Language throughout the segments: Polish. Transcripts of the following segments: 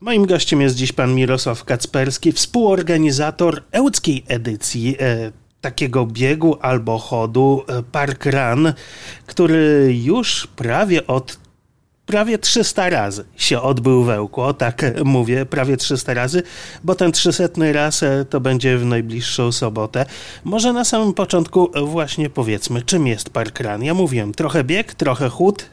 Moim gościem jest dziś pan Mirosław Kacperski, współorganizator ełckiej edycji takiego biegu albo chodu Park Run, który już prawie 300 razy się odbył w Ełku. O tak mówię, prawie 300 razy, bo ten 300 raz to będzie w najbliższą sobotę. Może na samym początku właśnie powiedzmy, czym jest Park Run. Ja mówiłem, trochę bieg, trochę chód.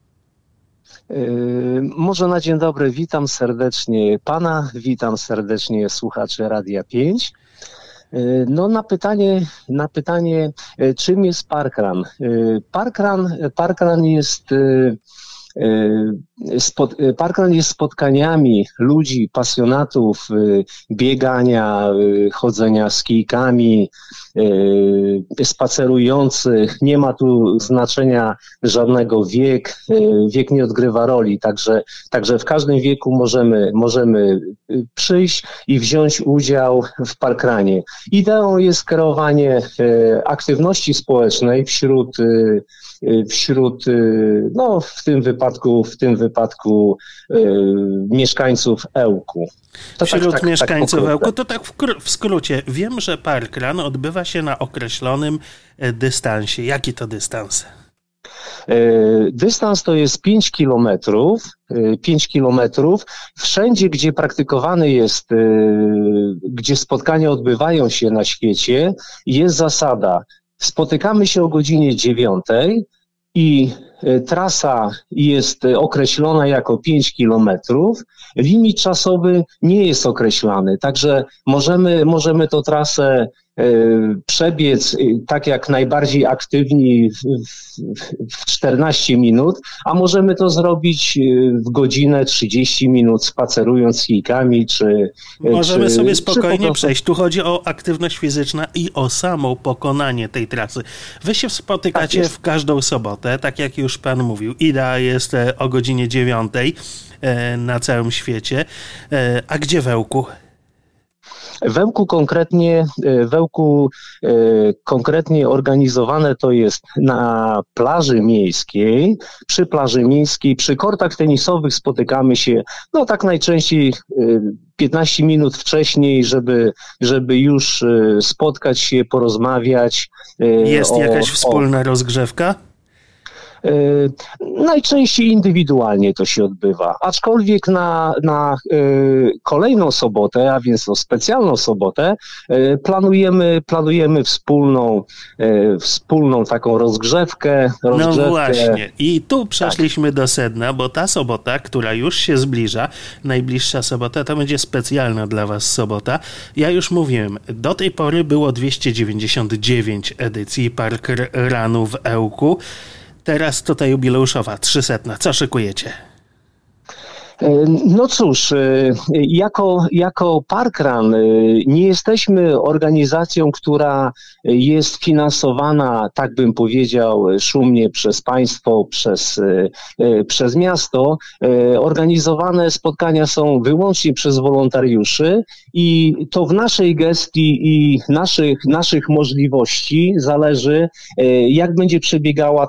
Może na dzień dobry, witam serdecznie pana, witam serdecznie słuchaczy Radia 5. No na pytanie, czym jest Park Run? Park Run jest spotkaniami ludzi, pasjonatów biegania, chodzenia z kijkami, spacerujących. Nie ma tu znaczenia żadnego wiek nie odgrywa roli, także w każdym wieku możemy przyjść i wziąć udział w Park Runie. Ideą jest kreowanie aktywności społecznej wśród w tym wypadku mieszkańców Ełku. Wśród mieszkańców Ełku, to tak w skrócie. Wiem, że Park Run odbywa się na określonym dystansie. Jaki to dystans? Dystans to jest 5 kilometrów. 5 kilometrów. Wszędzie, gdzie praktykowany jest, gdzie spotkania odbywają się na świecie, jest zasada. Spotykamy się o godzinie 9 i trasa jest określona jako 5 kilometrów. Limit czasowy nie jest określany, także możemy tę trasę przebiec tak jak najbardziej aktywni w 14 minut, a możemy to zrobić w godzinę 30 minut spacerując kijkami, Możemy sobie spokojnie przejść. Tu chodzi o aktywność fizyczną i o samo pokonanie tej trasy. Wy się spotykacie w każdą sobotę, tak jak już pan mówił. Idea jest o godzinie 9 na całym świecie. A gdzie w Ełku? W Ełku konkretnie organizowane to jest na plaży miejskiej. Przy plaży miejskiej, przy kortach tenisowych spotykamy się, tak najczęściej 15 minut wcześniej, żeby już spotkać się, porozmawiać. Jest jakaś wspólna rozgrzewka? Najczęściej indywidualnie to się odbywa, aczkolwiek na kolejną sobotę, a więc specjalną sobotę, planujemy wspólną taką rozgrzewkę. No właśnie, i tu przeszliśmy do sedna, bo ta sobota, która już się zbliża, najbliższa sobota, to będzie specjalna dla was sobota. Ja już mówiłem, do tej pory było 299 edycji Park Runu w Ełku. Teraz tutaj jubileuszowa, 300. Co szykujecie? No cóż, jako Park Run nie jesteśmy organizacją, która jest finansowana, tak bym powiedział, szumnie przez państwo, przez miasto. Organizowane spotkania są wyłącznie przez wolontariuszy i to w naszej gestii i naszych możliwości zależy, jak będzie przebiegała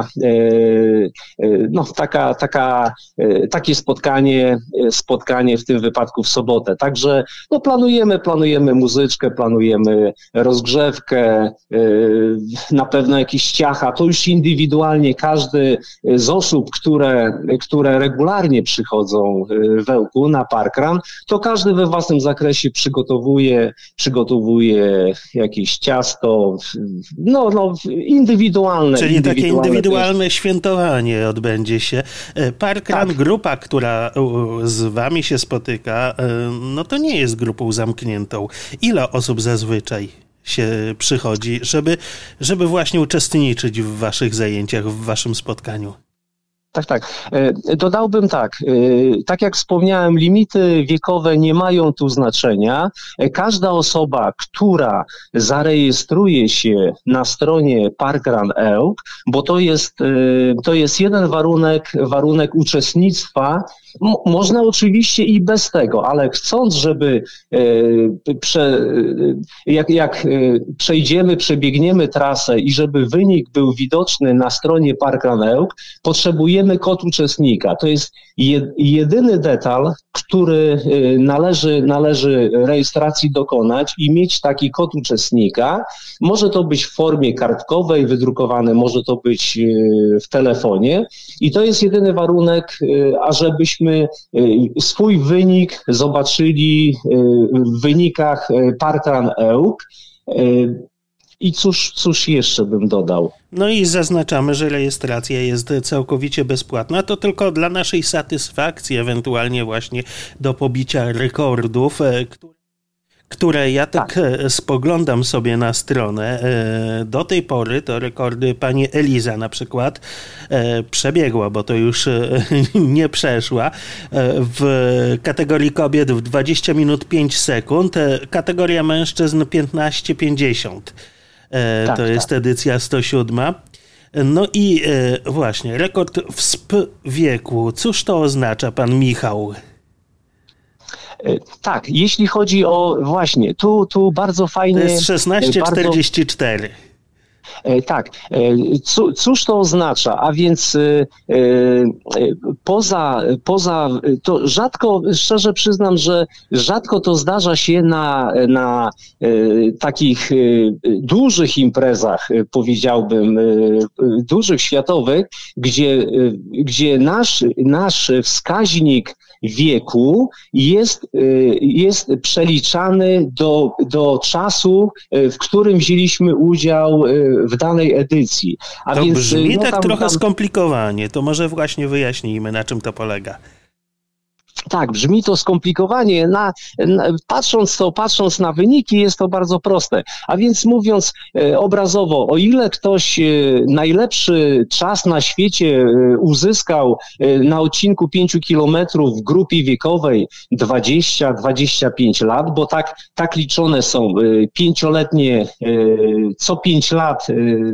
takie spotkanie w tym wypadku w sobotę. Także planujemy muzyczkę, planujemy rozgrzewkę, na pewno jakieś ciacha. To już indywidualnie każdy z osób, które regularnie przychodzą w Ełku na Park Run, to każdy we własnym zakresie przygotowuje jakieś ciasto, indywidualne. Czyli takie indywidualne świętowanie odbędzie się. Park Run, grupa, która z wami się spotyka, to nie jest grupą zamkniętą. Ile osób zazwyczaj się przychodzi, żeby właśnie uczestniczyć w waszych zajęciach, w waszym spotkaniu? Tak. Dodałbym tak jak wspomniałem, limity wiekowe nie mają tu znaczenia. Każda osoba, która zarejestruje się na stronie Park Run Ełk, bo to jest jeden warunek uczestnictwa. Można oczywiście i bez tego, ale chcąc, żeby przebiegniemy trasę i żeby wynik był widoczny na stronie Park Run Ełk, potrzebujemy dajemy kod uczestnika. To jest jedyny detal, który należy rejestracji dokonać i mieć taki kod uczestnika. Może to być w formie kartkowej, wydrukowane, może to być w telefonie i to jest jedyny warunek, ażebyśmy swój wynik zobaczyli w wynikach Parkrun EUK. I cóż jeszcze bym dodał? No i zaznaczamy, że rejestracja jest całkowicie bezpłatna, to tylko dla naszej satysfakcji, ewentualnie właśnie do pobicia rekordów, które ja tak spoglądam sobie na stronę. Do tej pory to rekordy pani Eliza na przykład przebiegła, bo to już nie przeszła. W kategorii kobiet w 20 minut 5 sekund, kategoria mężczyzn 15:50. To jest edycja 107. No i właśnie, rekord w SPP wieku. Cóż to oznacza, pan Michał? Tak, jeśli chodzi o właśnie, tu bardzo fajnie... To jest 16:44. Tak, cóż to oznacza? A więc poza to rzadko, szczerze przyznam, że rzadko to zdarza się na takich dużych imprezach, powiedziałbym, dużych światowych, gdzie nasz wskaźnik wieku jest przeliczany do czasu, w którym wzięliśmy udział w danej edycji. A to więc, brzmi tak trochę skomplikowanie. To może właśnie wyjaśnijmy, na czym to polega. Tak, brzmi to skomplikowanie. Patrząc na wyniki, jest to bardzo proste. A więc mówiąc obrazowo, o ile ktoś najlepszy czas na świecie uzyskał na odcinku 5 kilometrów w grupie wiekowej 20-25 lat, bo tak liczone są pięcioletnie, co 5 lat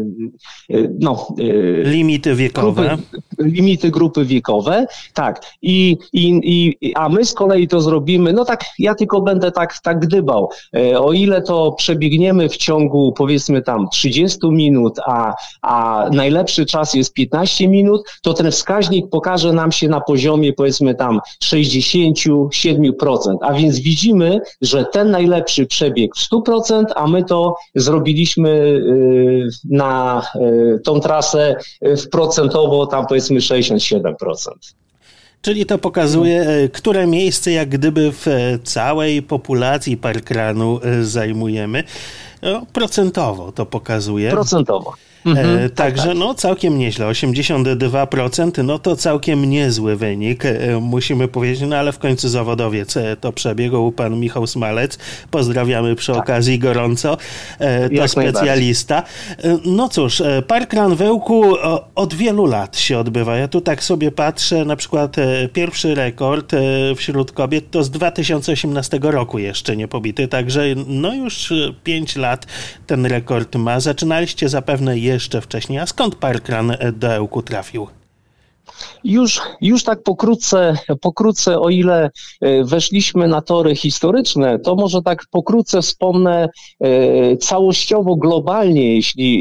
limity wiekowe. Limity grupy wiekowe, tak. A my z kolei to zrobimy, no tak, ja tylko będę tak gdybał. O ile to przebiegniemy w ciągu, powiedzmy tam 30 minut, a najlepszy czas jest 15 minut, to ten wskaźnik pokaże nam się na poziomie, powiedzmy tam 67%. A więc widzimy, że ten najlepszy przebiegł w 100%, a my to zrobiliśmy na tą trasę procentowo tam powiedzmy 67%. Czyli to pokazuje, które miejsce jak gdyby w całej populacji parkrunu zajmujemy. No, procentowo to pokazuje. Procentowo. Także tak. No całkiem nieźle, 82%, no to całkiem niezły wynik, musimy powiedzieć, no ale w końcu zawodowiec to przebiegł, pan Michał Smalec, pozdrawiamy przy okazji gorąco, to specjalista. No cóż, Parkrun w Ełku od wielu lat się odbywa, ja tu tak sobie patrzę, na przykład pierwszy rekord wśród kobiet to z 2018 roku jeszcze nie pobity, także no już 5 lat ten rekord ma, zaczynaliście zapewne jeszcze wcześniej. A skąd Parkrun do Ełku trafił? Już tak pokrótce, o ile weszliśmy na tory historyczne, to może tak pokrótce wspomnę całościowo, globalnie,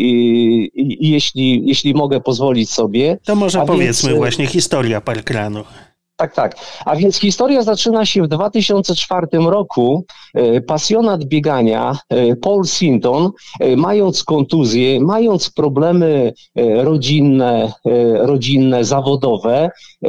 jeśli mogę pozwolić sobie. To może powiedzmy właśnie historia Parkrunu. Tak. A więc historia zaczyna się w 2004 roku. Pasjonat biegania Paul Sinton, mając kontuzję, mając problemy rodzinne, zawodowe,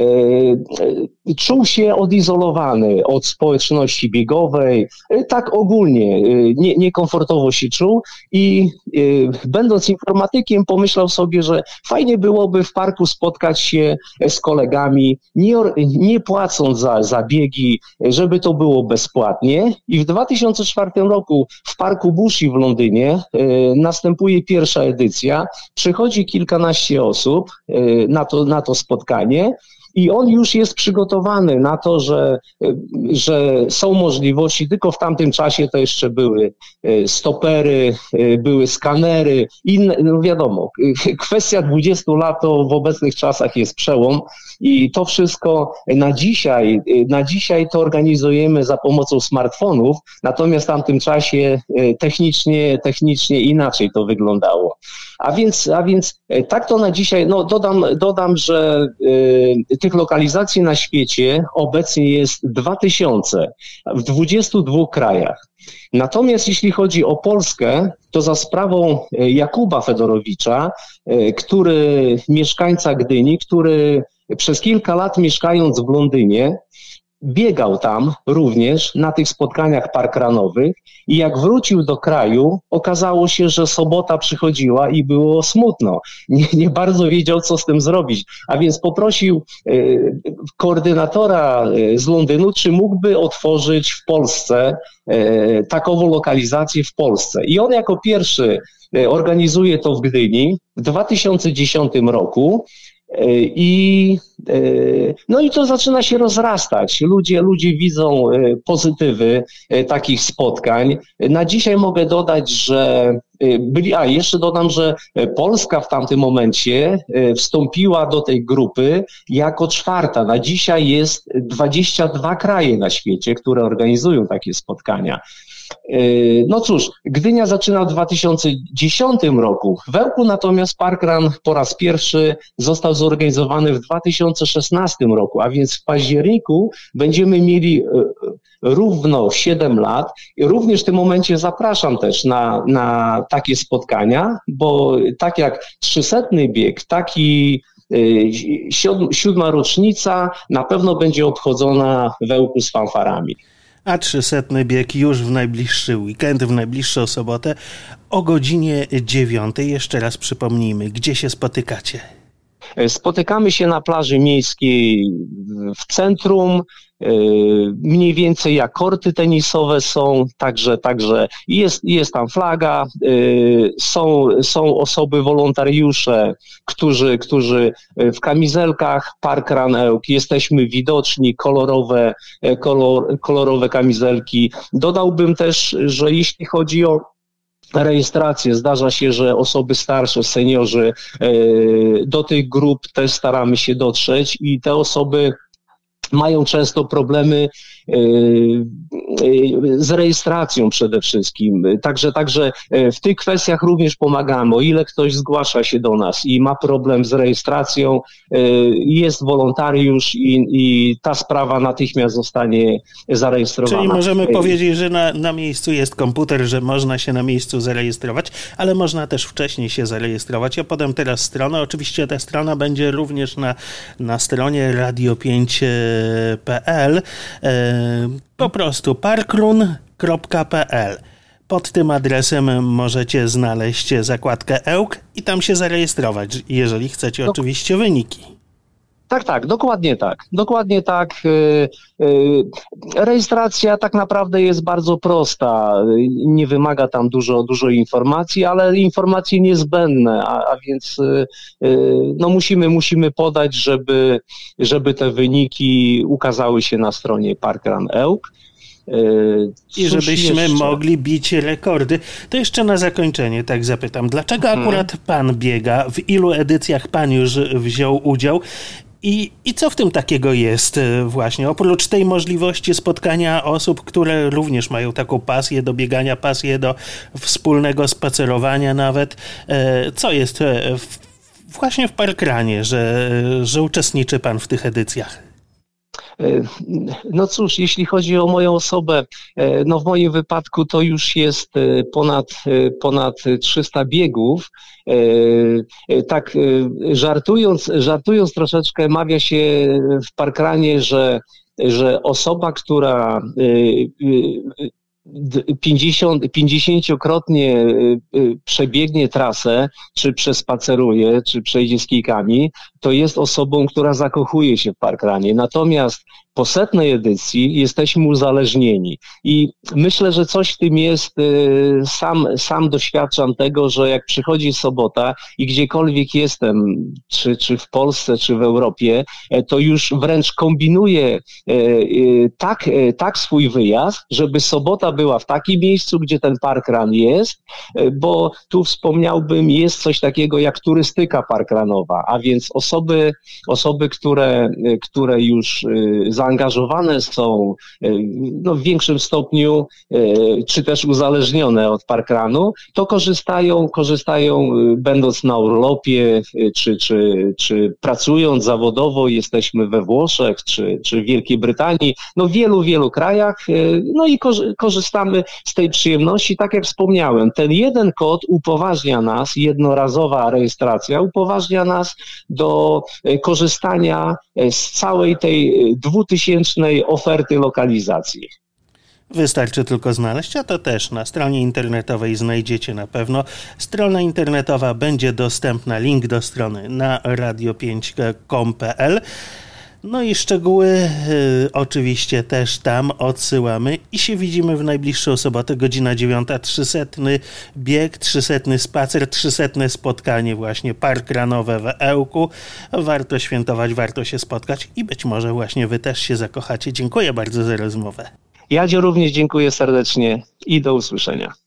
czuł się odizolowany od społeczności biegowej, tak ogólnie niekomfortowo się czuł i będąc informatykiem pomyślał sobie, że fajnie byłoby w parku spotkać się z kolegami, nie płacąc za biegi, żeby to było bezpłatnie. I w 2004 roku w parku Bushey w Londynie następuje pierwsza edycja. Przychodzi kilkanaście osób na to spotkanie i on już jest przygotowany na to, że są możliwości, tylko w tamtym czasie to jeszcze były stopery, były skanery, inne, no wiadomo, kwestia 20 lat to w obecnych czasach jest przełom i to wszystko na dzisiaj to organizujemy za pomocą smartfonów, natomiast w tamtym czasie technicznie inaczej to wyglądało. A więc tak to na dzisiaj, no dodam, że tych lokalizacji na świecie obecnie jest 2000 w 22 krajach. Natomiast jeśli chodzi o Polskę, to za sprawą Jakuba Fedorowicza, mieszkańca Gdyni, który przez kilka lat mieszkając w Londynie, biegał tam również na tych spotkaniach parkranowych i jak wrócił do kraju, okazało się, że sobota przychodziła i było smutno. Nie bardzo wiedział, co z tym zrobić. A więc poprosił koordynatora z Londynu, czy mógłby otworzyć w Polsce takową lokalizację w Polsce. I on jako pierwszy organizuje to w Gdyni w 2010 roku. No i to zaczyna się rozrastać. Ludzie widzą pozytywy takich spotkań. Na dzisiaj mogę dodać, że jeszcze dodam, że Polska w tamtym momencie wstąpiła do tej grupy jako czwarta. Na dzisiaj jest 22 kraje na świecie, które organizują takie spotkania. No cóż, Gdynia zaczyna w 2010 roku. W Ełku natomiast parkrun po raz pierwszy został zorganizowany w 2016 roku, a więc w październiku będziemy mieli równo 7 lat. I również w tym momencie zapraszam też na takie spotkania, bo tak jak 300. bieg, taki 7. rocznica na pewno będzie obchodzona w Ełku z fanfarami. A 300. bieg już w najbliższy weekend, w najbliższą sobotę o godzinie 9. Jeszcze raz przypomnijmy, gdzie się spotykacie? Spotykamy się na plaży miejskiej w centrum, mniej więcej jak korty tenisowe są, także jest tam flaga, są osoby, wolontariusze, którzy w kamizelkach Parkrun Ełk, jesteśmy widoczni, kolorowe kamizelki. Dodałbym też, że jeśli chodzi o rejestrację, zdarza się, że osoby starsze, seniorzy, do tych grup też staramy się dotrzeć i te osoby mają często problemy z rejestracją przede wszystkim. Także w tych kwestiach również pomagamy. O ile ktoś zgłasza się do nas i ma problem z rejestracją, jest wolontariusz i ta sprawa natychmiast zostanie zarejestrowana. Czyli możemy powiedzieć, że na miejscu jest komputer, że można się na miejscu zarejestrować, ale można też wcześniej się zarejestrować. Ja podam teraz stronę. Oczywiście ta strona będzie również na stronie radio5.pl. Po prostu parkrun.pl. Pod tym adresem możecie znaleźć zakładkę Ełk i tam się zarejestrować, jeżeli chcecie oczywiście wyniki. Tak, dokładnie tak. Rejestracja tak naprawdę jest bardzo prosta, nie wymaga tam dużo informacji, ale informacje niezbędne, a więc no musimy podać, żeby te wyniki ukazały się na stronie Parkrun Ełk. I żebyśmy mogli bić rekordy. To jeszcze na zakończenie tak zapytam, dlaczego akurat pan biega? W ilu edycjach pan już wziął udział? I co w tym takiego jest właśnie? Oprócz tej możliwości spotkania osób, które również mają taką pasję do biegania, pasję do wspólnego spacerowania nawet. Co jest właśnie w Parkrunie, że uczestniczy pan w tych edycjach? No cóż, jeśli chodzi o moją osobę, no w moim wypadku to już jest ponad 300 biegów. Tak żartując troszeczkę, mawia się w Parkrunie, że osoba, która 50-krotnie przebiegnie trasę, czy przespaceruje, czy przejdzie z kijkami, to jest osobą, która zakochuje się w parkranie. Natomiast po 100. edycji jesteśmy uzależnieni i myślę, że coś w tym jest, sam doświadczam tego, że jak przychodzi sobota i gdziekolwiek jestem, czy w Polsce, czy w Europie, to już wręcz kombinuję tak swój wyjazd, żeby sobota była w takim miejscu, gdzie ten parkrun jest, bo tu wspomniałbym, jest coś takiego jak turystyka parkranowa, a więc osoby, które już zaangażowane są w większym stopniu, czy też uzależnione od parkrunu, to korzystają będąc na urlopie, czy pracując zawodowo, jesteśmy we Włoszech, czy w Wielkiej Brytanii, w wielu krajach, i korzystamy z tej przyjemności. Tak jak wspomniałem, ten jeden kod upoważnia nas, jednorazowa rejestracja upoważnia nas do korzystania z całej tej 2000 oferty lokalizacji. Wystarczy tylko znaleźć, a to też na stronie internetowej znajdziecie na pewno. Strona internetowa będzie dostępna, link do strony na radio5.com.pl. I szczegóły oczywiście też tam odsyłamy i się widzimy w najbliższą sobotę, godzina 9, 300 bieg, 300 spacer, 300 spotkanie właśnie parkrunowe w Ełku. Warto świętować, warto się spotkać i być może właśnie wy też się zakochacie. Dziękuję bardzo za rozmowę. Ja również dziękuję serdecznie i do usłyszenia.